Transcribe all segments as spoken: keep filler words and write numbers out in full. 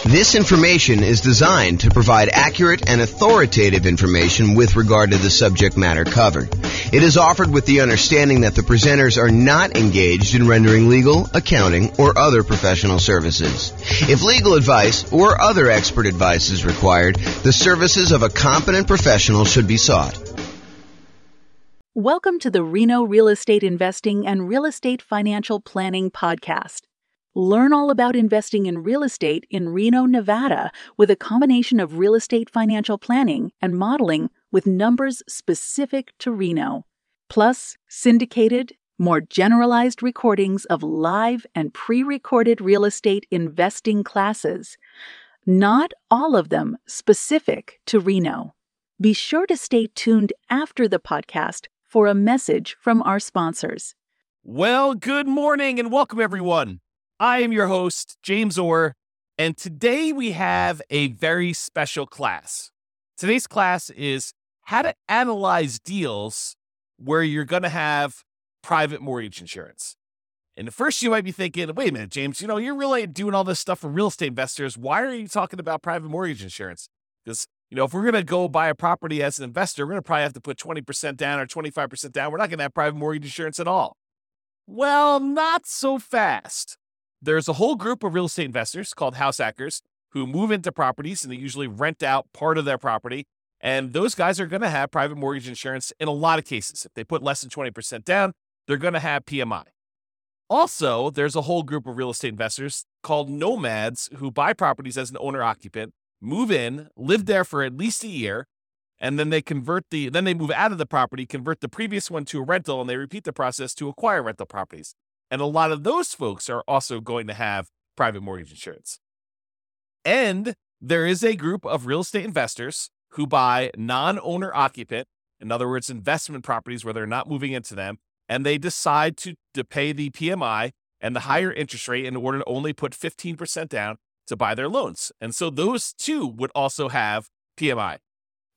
This information is designed to provide accurate and authoritative information with regard to the subject matter covered. It is offered with the understanding that the presenters are not engaged in rendering legal, accounting, or other professional services. If legal advice or other expert advice is required, the services of a competent professional should be sought. Welcome to the Reno Real Estate Investing and Real Estate Financial Planning Podcast. Learn all about investing in real estate in Reno, Nevada, with a combination of real estate financial planning and modeling with numbers specific to Reno, plus syndicated, more generalized recordings of live and pre-recorded real estate investing classes, not all of them specific to Reno. Be sure to stay tuned after the podcast for a message from our sponsors. Well, good morning and welcome, everyone. I am your host, James Orr, and today we have a very special class. Today's class is how to analyze deals where you're going to have private mortgage insurance. And at first you might be thinking, wait a minute, James, you know, you're really doing all this stuff for real estate investors. Why are you talking about private mortgage insurance? Because, you know, if we're going to go buy a property as an investor, we're going to probably have to put twenty percent down or twenty-five percent down. We're not going to have private mortgage insurance at all. Well, not so fast. There's a whole group of real estate investors called house hackers who move into properties and they usually rent out part of their property. And those guys are going to have private mortgage insurance in a lot of cases. If they put less than twenty percent down, they're going to have P M I. Also, there's a whole group of real estate investors called nomads who buy properties as an owner-occupant, move in, live there for at least a year, and then they convert the, then they move out of the property, convert the previous one to a rental, and they repeat the process to acquire rental properties. And a lot of those folks are also going to have private mortgage insurance. And there is a group of real estate investors who buy non-owner occupant, in other words, investment properties where they're not moving into them, and they decide to, to pay the P M I and the higher interest rate in order to only put fifteen percent down to buy their loans. And so those too would also have P M I.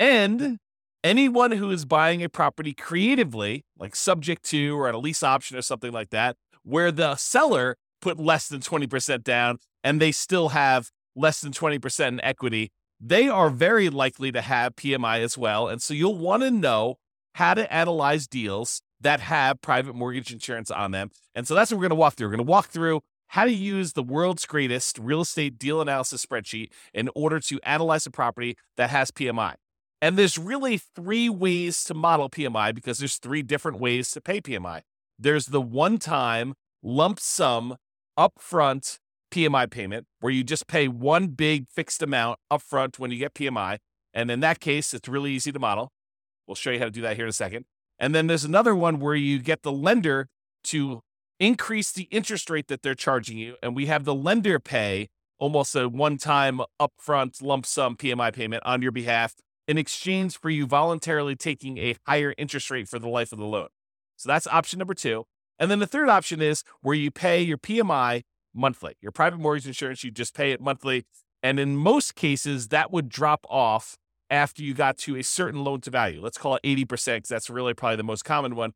And anyone who is buying a property creatively, like subject to or at a lease option or something like that, where the seller put less than twenty percent down and they still have less than twenty percent in equity, they are very likely to have P M I as well. And so you'll want to know how to analyze deals that have private mortgage insurance on them. And so that's what we're going to walk through. We're going to walk through how to use the world's greatest real estate deal analysis spreadsheet in order to analyze a property that has P M I. And there's really three ways to model P M I because there's three different ways to pay P M I. There's the one-time lump sum upfront P M I payment where you just pay one big fixed amount upfront when you get P M I. And in that case, it's really easy to model. We'll show you how to do that here in a second. And then there's another one where you get the lender to increase the interest rate that they're charging you. And we have the lender pay almost a one-time upfront lump sum P M I payment on your behalf in exchange for you voluntarily taking a higher interest rate for the life of the loan. So that's option number two. And then the third option is where you pay your P M I monthly. Your private mortgage insurance, you just pay it monthly. And in most cases, that would drop off after you got to a certain loan to value. Let's call it eighty percent because that's really probably the most common one.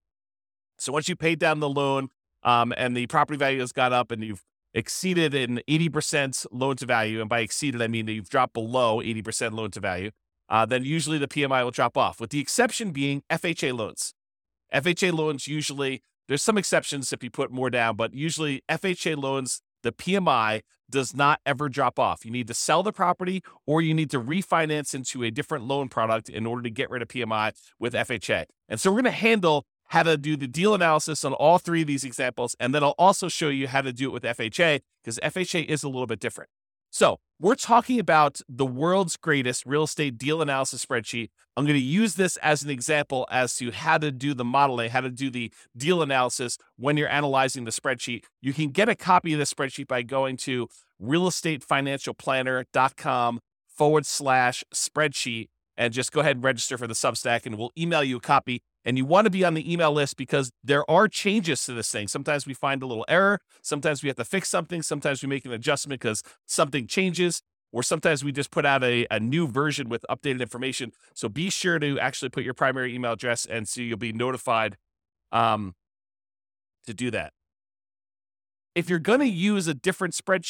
So once you paid down the loan um, and the property value has gone up and you've exceeded an eighty percent loan to value, and by exceeded, I mean that you've dropped below eighty percent loan to value, uh, then usually the P M I will drop off, with the exception being F H A loans. F H A loans usually, there's some exceptions if you put more down, but usually F H A loans, the P M I does not ever drop off. You need to sell the property or you need to refinance into a different loan product in order to get rid of P M I with F H A. And so we're going to handle how to do the deal analysis on all three of these examples, and then I'll also show you how to do it with F H A because F H A is a little bit different. So we're talking about the world's greatest real estate deal analysis spreadsheet. I'm going to use this as an example as to how to do the modeling, how to do the deal analysis when you're analyzing the spreadsheet. You can get a copy of the spreadsheet by going to realestatefinancialplanner.com forward slash spreadsheet and just go ahead and register for the Substack and we'll email you a copy. And you want to be on the email list because there are changes to this thing. Sometimes we find a little error. Sometimes we have to fix something. Sometimes we make an adjustment because something changes. Or sometimes we just put out a, a new version with updated information. So be sure to actually put your primary email address and so you'll be notified um, to do that. If you're going to use a different spreadsheet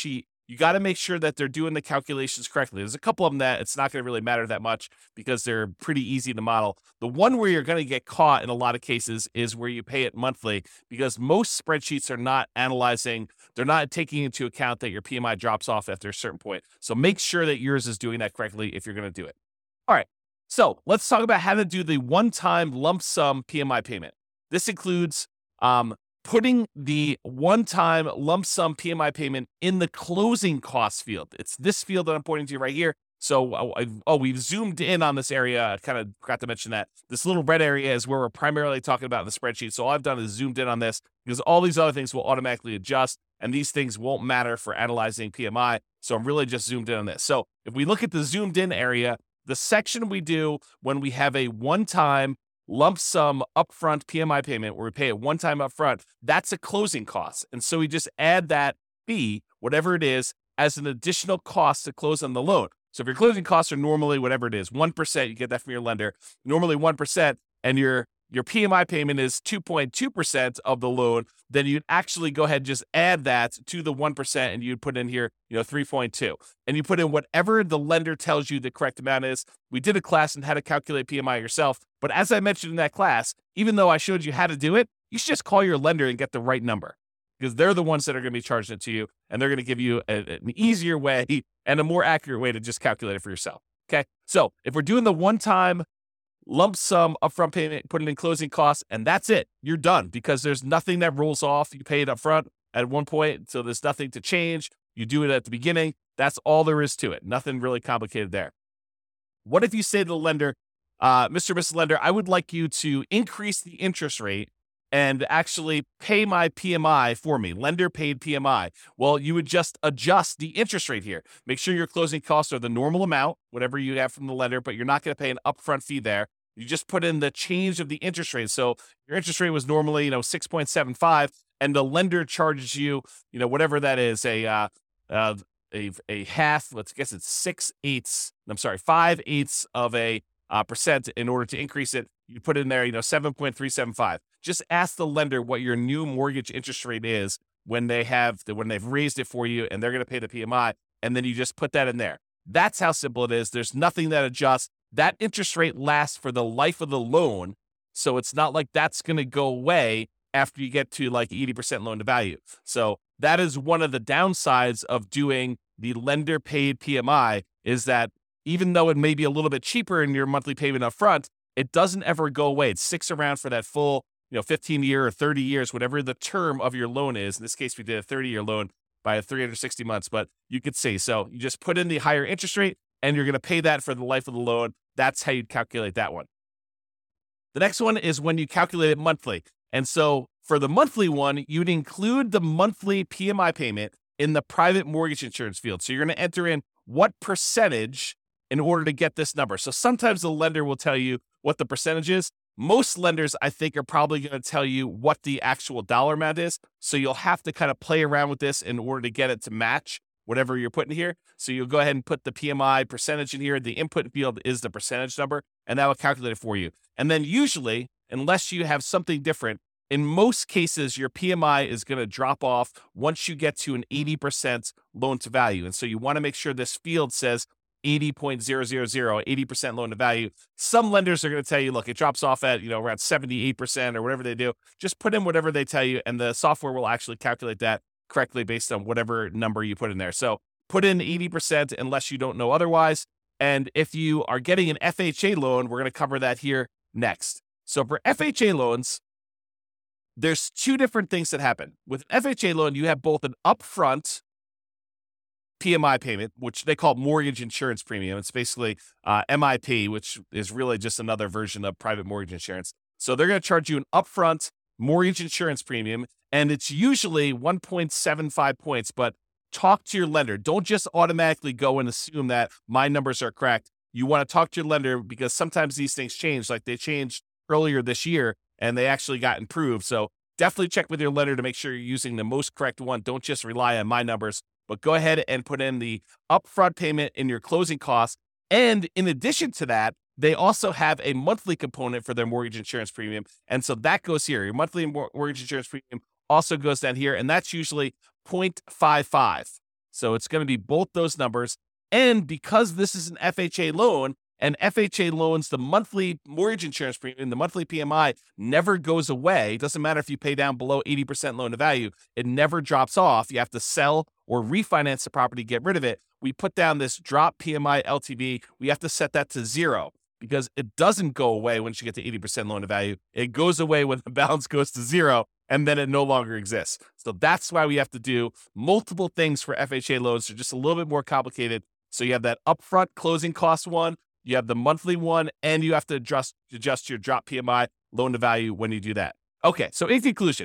you got to make sure that they're doing the calculations correctly. There's a couple of them that it's not going to really matter that much because they're pretty easy to model. The one where you're going to get caught in a lot of cases is where you pay it monthly, because most spreadsheets are not analyzing, they're not taking into account that your P M I drops off after a certain point. So make sure that yours is doing that correctly if you're going to do it. All right, so let's talk about how to do the one-time lump sum P M I payment. This includes um, putting the one-time lump sum P M I payment in the closing costs field. It's this field that I'm pointing to right here. So, oh, I've, oh, we've zoomed in on this area. I kind of forgot to mention that. This little red area is where we're primarily talking about in the spreadsheet. So all I've done is zoomed in on this because all these other things will automatically adjust, and these things won't matter for analyzing P M I. So I'm really just zoomed in on this. So if we look at the zoomed in area, the section we do when we have a one-time lump sum upfront P M I payment where we pay it one time upfront, that's a closing cost. And so we just add that fee, whatever it is, as an additional cost to close on the loan. So if your closing costs are normally whatever it is, one percent, you get that from your lender, normally one percent, and your your P M I payment is two point two percent of the loan, then you'd actually go ahead and just add that to the one percent, and you'd put in here, you know, three point two. And you put in whatever the lender tells you the correct amount is. We did a class on how to calculate P M I yourself, but as I mentioned in that class, even though I showed you how to do it, you should just call your lender and get the right number, because they're the ones that are going to be charging it to you, and they're going to give you a, an easier way and a more accurate way to just calculate it for yourself. Okay, so if we're doing the one-time lump sum upfront payment, put it in closing costs, and that's it. You're done, because there's nothing that rolls off. You pay it upfront at one point, so there's nothing to change. You do it at the beginning. That's all there is to it. Nothing really complicated there. What if you say to the lender, uh, Mister or Missus Lender, I would like you to increase the interest rate and actually pay my P M I for me, lender paid P M I. Well, you would just adjust the interest rate here. Make sure your closing costs are the normal amount, whatever you have from the lender, but you're not going to pay an upfront fee there. You just put in the change of the interest rate. So your interest rate was normally, you know, six point seven five, and the lender charges you, you know, whatever that is, a uh, uh, a a half. Let's guess it's six eighths. I'm sorry, five eighths of a uh, percent in order to increase it. You put in there, you know, seven point three seven five. Just ask the lender what your new mortgage interest rate is when they have the, when they've raised it for you, and they're going to pay the P M I, and then you just put that in there. That's how simple it is. There's nothing that adjusts. That interest rate lasts for the life of the loan, so it's not like that's going to go away after you get to like eighty percent loan to value. So that is one of the downsides of doing the lender paid P M I, is that even though it may be a little bit cheaper in your monthly payment up front, it doesn't ever go away. It sticks around for that full, you know, fifteen year or thirty years, whatever the term of your loan is. In this case, we did a thirty year loan by three hundred sixty months, but you could say, so you just put in the higher interest rate and you're going to pay that for the life of the loan. That's how you'd calculate that one. The next one is when you calculate it monthly. And so for the monthly one, you'd include the monthly P M I payment in the private mortgage insurance field. So you're going to enter in what percentage in order to get this number. So sometimes the lender will tell you what the percentage is. Most lenders, I think, are probably going to tell you what the actual dollar amount is. So you'll have to kind of play around with this in order to get it to match whatever you're putting here. So you'll go ahead and put the P M I percentage in here. The input field is the percentage number, and that will calculate it for you. And then usually, unless you have something different, in most cases, your P M I is going to drop off once you get to an eighty percent loan to value. And so you want to make sure this field says eighty point zero zero zero, eighty percent loan to value. Some lenders are going to tell you, look, it drops off at, you know, around seventy-eight percent or whatever they do. Just put in whatever they tell you, and the software will actually calculate that correctly based on whatever number you put in there. So put in eighty percent unless you don't know otherwise. And if you are getting an F H A loan, we're going to cover that here next. So for F H A loans, there's two different things that happen. With an F H A loan, you have both an upfront P M I payment, which they call mortgage insurance premium. It's basically uh, M I P, which is really just another version of private mortgage insurance. So they're going to charge you an upfront mortgage insurance premium, and it's usually one point seven five points, but talk to your lender. Don't just automatically go and assume that my numbers are correct. You want to talk to your lender, because sometimes these things change. Like they changed earlier this year and they actually got improved. So definitely check with your lender to make sure you're using the most correct one. Don't just rely on my numbers, but go ahead and put in the upfront payment in your closing costs. And in addition to that, they also have a monthly component for their mortgage insurance premium. And so that goes here. Your monthly mortgage insurance premium also goes down here, and that's usually zero point five five. So it's going to be both those numbers. And because this is an F H A loan, and F H A loans, the monthly mortgage insurance premium, the monthly P M I never goes away. It doesn't matter if you pay down below eighty percent loan to value. It never drops off. You have to sell or refinance the property, get rid of it. We put down this drop P M I L T V. We have to set that to zero because it doesn't go away once you get to eighty percent loan to value. It goes away when the balance goes to zero, and then it no longer exists. So that's why we have to do multiple things for F H A loans. They're just a little bit more complicated. So you have that upfront closing cost one, you have the monthly one, and you have to adjust, adjust your drop P M I loan to value when you do that. Okay, so in conclusion,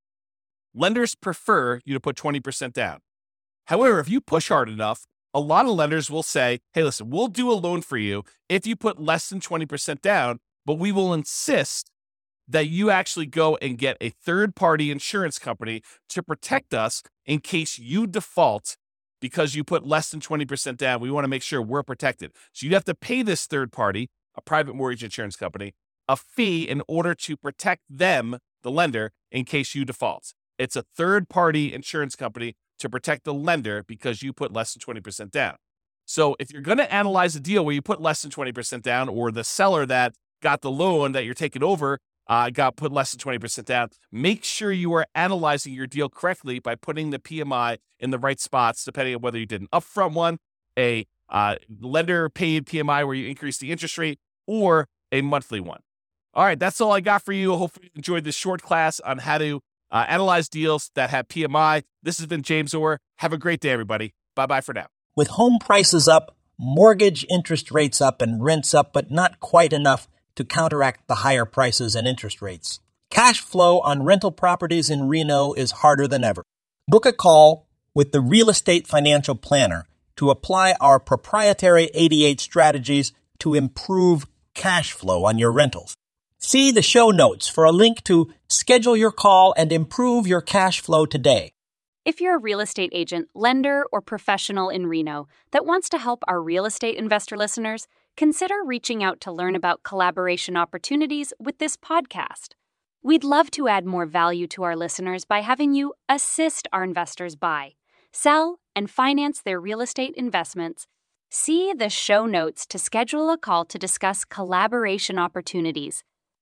lenders prefer you to put twenty percent down. However, if you push hard enough, a lot of lenders will say, hey, listen, we'll do a loan for you if you put less than twenty percent down, but we will insist that you actually go and get a third-party insurance company to protect us in case you default because you put less than twenty percent down. We want to make sure we're protected. So you'd have to pay this third party, a private mortgage insurance company, a fee in order to protect them, the lender, in case you default. It's a third-party insurance company to protect the lender because you put less than twenty percent down. So if you're going to analyze a deal where you put less than twenty percent down, or the seller that got the loan that you're taking over uh, got put less than twenty percent down, make sure you are analyzing your deal correctly by putting the P M I in the right spots, depending on whether you did an upfront one, a uh, lender paid P M I where you increase the interest rate, or a monthly one. All right, that's all I got for you. Hopefully you enjoyed this short class on how to uh, analyze deals that have P M I. This has been James Orr. Have a great day, everybody. Bye-bye for now. With home prices up, mortgage interest rates up, and rents up, but not quite enough to counteract the higher prices and interest rates. Cash flow on rental properties in Reno is harder than ever. Book a call with the Real Estate Financial Planner to apply our proprietary eighty-eight strategies to improve cash flow on your rentals. See the show notes for a link to schedule your call and improve your cash flow today. If you're a real estate agent, lender, or professional in Reno that wants to help our real estate investor listeners, consider reaching out to learn about collaboration opportunities with this podcast. We'd love to add more value to our listeners by having you assist our investors buy, sell, and finance their real estate investments. See the show notes to schedule a call to discuss collaboration opportunities.